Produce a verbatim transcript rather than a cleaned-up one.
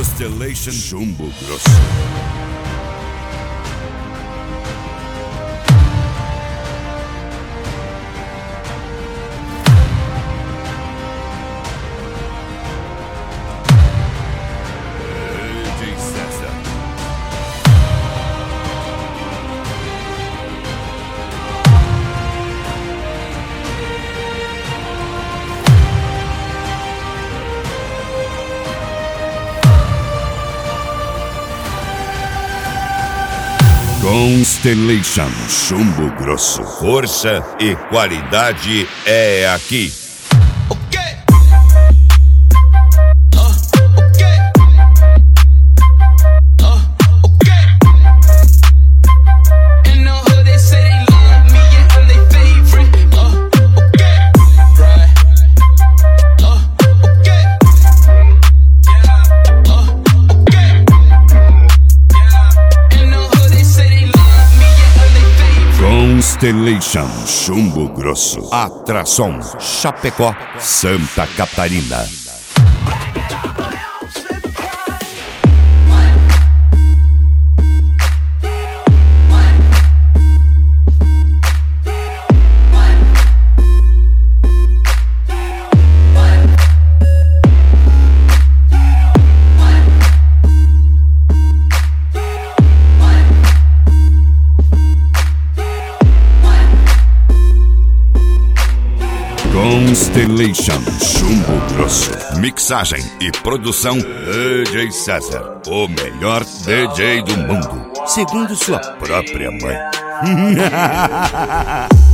Constellation Chumbo Grosso. Constellation Chumbo Grosso. Força e qualidade é aqui. Constellation Chumbo Grosso. Atração Chapecó, Santa Catarina. Constellation Chumbo Grosso. Mixagem e produção D J César, o melhor D J do mundo, segundo sua própria mãe.